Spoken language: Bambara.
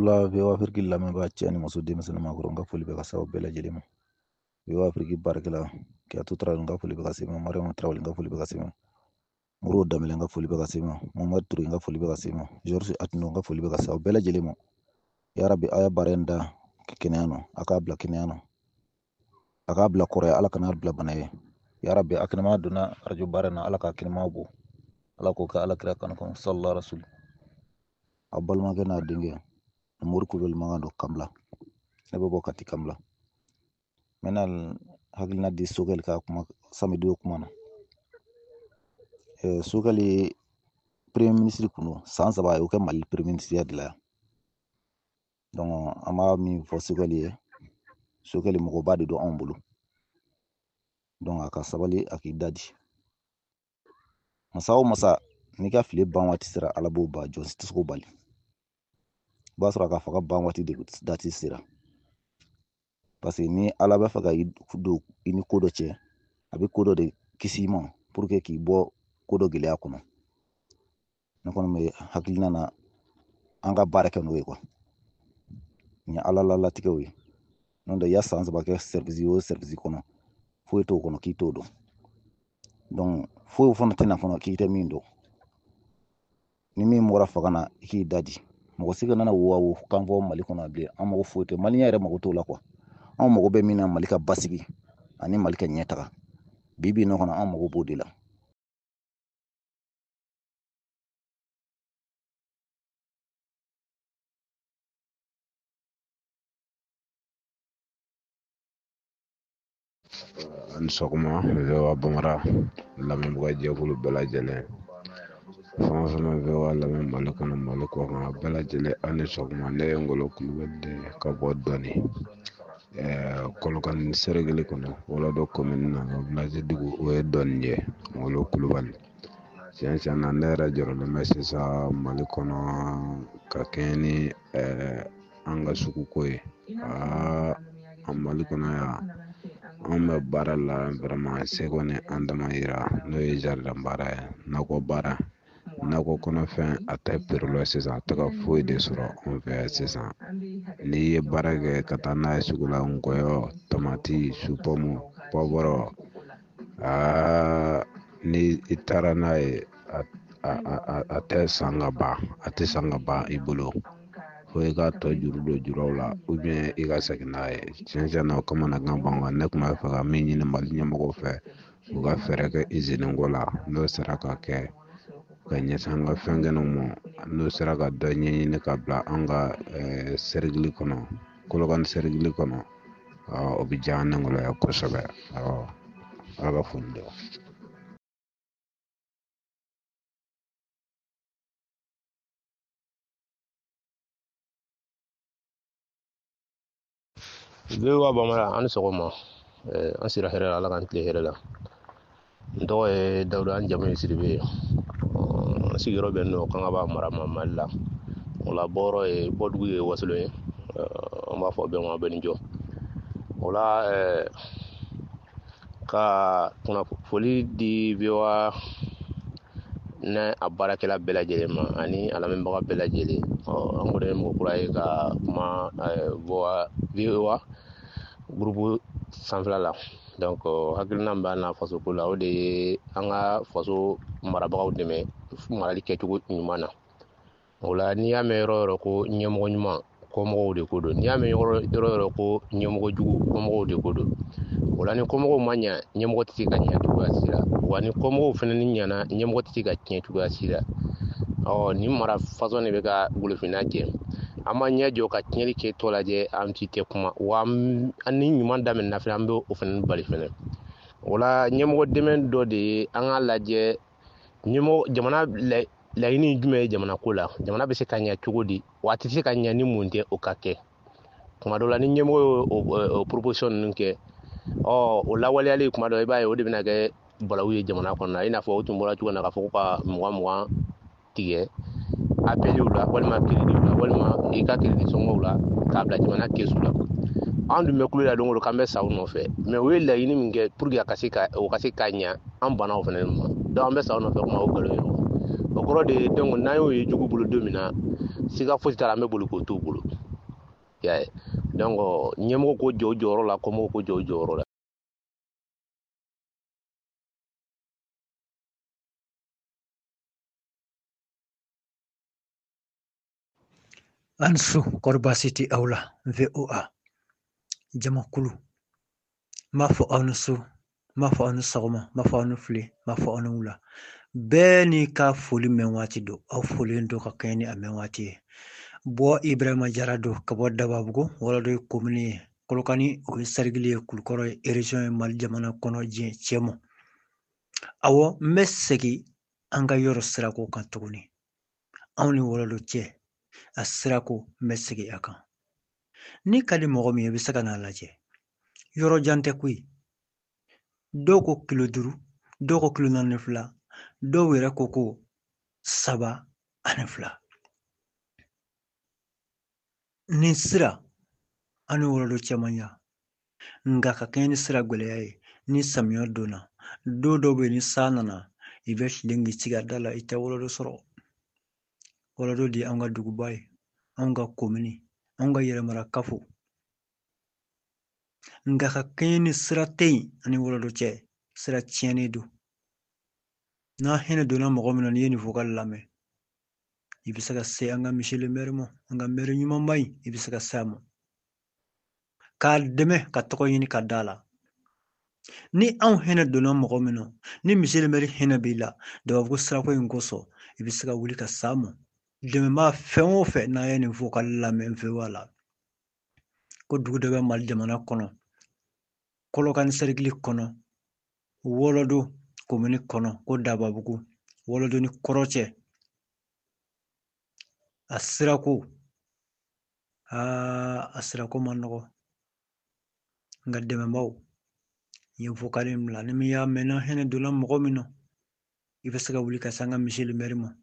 Ola bewa firki lame ba chani masudi masana makuro nga fuli be kasa bela jelimo. Bewa firki barkela ke atutra nga fuli be kasima mariam travel nga fuli be kasima. Muru damele nga fuli be kasima. Muhammad Turi nga fuli be kasima. George Atno nga fuli be kasa bela jelimo. Ya Rabbi aya barenda kiniano akabla kiniano. Akabla Korea ala kana bla banaye. Ya Rabbi aknama duna raju barena ala ka kinama bu. Ala ko ka ala kira kan ko sallallahu rasul. Abal magana dinge. Mur kubel magando kamla. Nebo bokati kamla. Menal haglina di sugel ka kuma sami do kuma na. Sugali premier ministre kuno sans ba o mal premier ministre de donc ama mi fo sugali mo ba de do on bulu. Donc aka sabali akidadi. Masa ni ka fili ban wati sira alabo ba jos tisko bali. Basra ka faka ban wati de dati sira. Parce que ni ala ba faka do ini kodo che abi kodo de kisima pour que ki bo kodo gele akono. Nakono me hakilina na anga baraka no ko. Ni ala la tikewi. Non da yassa ans ba ke service kono. Fo to kono ki todo. Donc fo fona tena kono ki te mindo. Ni mi mora fagana ki dadi. Mo siga nana wo kan fo mali kono able amo fo te mali yare mo to la quoi. An mago bɛ min na Mali ka basigi ani Mali ka ɲɛtaga bibi nɔ kɔnɔ an mago b'o de la. An sɔgɔma Vewa Bamara lamɛnbaga jɛkulu bɛɛ lajɛlen fɛn o fɛn bɛ Vewa lamɛn Mali kɔnɔ Mali kɔ kan bɛɛ lajɛlen an ni sɔgɔma ne ye Ngolo Kulibali ka bɔ dɔni Kolokani Seregeli kɔnɔ Wɔlɔdo commune na village dugu o ye dɔni ye Ngolo Kulibali tiɲɛ na ne yɛrɛ jɔrɔlen bɛ sisan Mali kɔnɔ ka kɛɲɛ ni an ka suguko ye an Mali kɔnɔ yan an bɛ baara la vraiment seko ni an dama yira n'o ye jardin baara ye nakɔ baara nakɔ kɔnɔfɛn a tɛ perlo sisan a tɛ ka foyi de sɔrɔ an fɛ sisan n'i ye baara kɛ ka taa n'a ye sugu la nkɔyɔ tomati supɔmu pɔbɔrɔ ni i taara n'a ye a tɛ san ka ban i bolo fo i ka tɔ juru don juraw la ou bien i ka segin n'a ye tiɲɛ na o kamanagan b'an kan ne tun b'a fɛ ka min ɲini Mali ɲɛmɔgɔw fɛ u ka fɛɛrɛ kɛ usine ko la n'o sera ka kɛ ka ɲɛsin an ka fɛn kɛnɛw ma n'o sera ka dɔ ɲɛɲini ka bila an ka Seregili kɔnɔ Kolokani Seregili kɔnɔ o bɛ diya an ni Ngolo ye kosɛbɛ ala ka foli dɔn. Vewa Bamara an sɔgɔma an sira hɛrɛ ala kan tile hɛrɛ la n tɔgɔ ye Dawuda an jamu ye Sidibe n sigiyɔrɔ bɛn don Kangaba mara ma Mali la o la bɔyɔrɔ ye bɔdugu ye Wasolo ye an b'a fɔ bɛn ma bɛɛ ni jɔ o la ka kunnafoli di Vewa ne a baarakɛla bɛɛ lajɛlen ma ani a lamɛnbaga bɛɛ lajɛlen an kɔni ye mɔgɔ kura ye ka kuma Vewa groupe sanfɛla la donc hakilina b'a na faso ko la o de ye an ka faso marabagaw dɛmɛ marali kɛcogo ɲuman na o la n'i y'a mɛn yɔrɔ yɔrɔ ko ɲɛmɔgɔ ɲuman kɔmɔgɔw de ko don n'i y'a mɛn yɔrɔ yɔrɔ ko ɲɛmɔgɔ jugu kɔmɔgɔw de ko don o la ni kɔmɔgɔw ma ɲa ɲɛmɔgɔ tɛ se ka ɲɛ cogoya si la wa ni kɔmɔgɔw fana ni ɲana ɲɛmɔgɔ tɛ se ka tiɲɛ cogoya si la ni mara façon de bɛ ka golofinna kɛ an ma ɲɛ jɔ ka tiɲɛli kɛ tɔ lajɛ an ti tɛ kuma wa an ni ɲuman daminɛna fana an bɛ o fana bali fana o la ɲɛmɔgɔ dɛmɛ dɔ de ye an k'a lajɛ jamana laɲini jumɛn ye jamana ko la jamana bɛ se ka ɲɛ cogo di wa a tɛ se ka ɲɛ ni mun tɛ o ka kɛ tuma dɔ la ni ɲɛmɔgɔ ye o proposition ninnu kɛ o lawaleyali kuma dɔ i b'a ye o de bɛna kɛ balawu ye jamana kɔnɔ i n'a fɔ o tun bɔra cogo min na k'a fɔ ko ka 20 tigɛ appeliw la walima crédit la walima i ka crédit sɔngɔw la k'a bila jamana kesu la an dun bɛ kulo la don o don k'an bɛ sa u nɔfɛ mais o ye laɲini min kɛ pour que o ka se ka ɲɛ an banna o fana ma donc an bɛ sa u nɔfɛ kuma o nkalon ye o kɔrɔ de donc n'a y'o ye jugu bolo don min na siga fosi t'a la an bɛ boli k'o t'u bolo y'a ye donc ɲɛmɔgɔ ko jɔ o jɔyɔrɔ la kɔmɔgɔw ko jɔ o jɔyɔrɔ la. Ansu Korbasiti Aula VOA Jamakulu Mafo Anusu Mafo Anu Sagoma Mafo Anu Fli Mafo Anu Ula Beni ka foli menwati do au foli ndo ka keni a menwati Bo Ibrahima Jarado ka bo Dababugo wala do komini kolokani o sargili kulkoro region mal jamana kono je chemo awo mesegi anga yoro sirako kan tuguni awni wala do che asirako mesegi akan ni kadi mɔgɔ min ye bɛ se ka n'a lajɛ yɔrɔ jan tɛ koyi dɔw ko kilo 5 dɔw ko kilo 42 dɔw yɛrɛ ko ko 7 ani 2 nin sira ani wolodo cɛman ya nka ka kɛɲɛ ni sira gwɛlɛya ye ni samiya donna don dɔw bɛ ni san nana i bɛ filen k'i sigi a da la i tɛ wolodo sɔrɔ wolodo de an ka duguba ye an ka komini an ka yɛrɛmara kafo nka ka kɛɲɛ ni sira tɛ yen ani wolodo cɛ sira tiɲɛnen don n'a hinɛ donna mɔgɔ min na n'i ye nin fɔ ka lamɛn i bɛ se ka se an ka Michel Maire ma an ka maire ɲumanba in i bɛ se ka se a ma k'a dɛmɛ ka tɔgɔ ɲini ka d'a la ni anw hinɛ donna mɔgɔ min na ni Michel Maire hinɛ b'i la Dababugu sirako in kosɔn i bɛ se ka wuli ka s'a ma dɛmɛbaa fɛn o fɛn n'a ye nin fɔ ka lamɛn VOA la ko dugu dɔ bɛ Mali jamana kɔnɔ Kolokani cercle kɔnɔ Wolodo komini kɔnɔ ko Dababugu Wolodo ni Kɔrɔcɛ a sirako man nɔgɔ nka dɛmɛbaaw ye vocal min bila ni min y'a mɛn na hinɛ donna mɔgɔ min na i bɛ se ka wuli ka se an ka Michel Maire ma